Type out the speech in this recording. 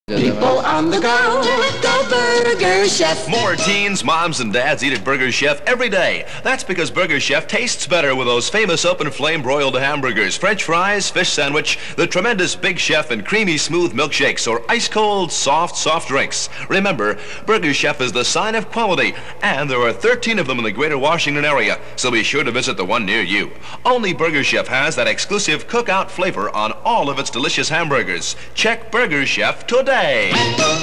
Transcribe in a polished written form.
People on the go, go Burger Chef. More teens, moms, and dads eat at Burger Chef every day. That's because Burger Chef tastes better with those famous open flame broiled hamburgers, French fries, fish sandwich, the tremendous Big Chef, and creamy smooth milkshakes, or ice cold, soft drinks. Remember, Burger Chef is the sign of quality, and there are 13 of them in the greater Washington area, so be sure to visit the one near you. Only Burger Chef has that exclusive cookout flavor on all of its delicious hamburgers. Check Burger Chef today.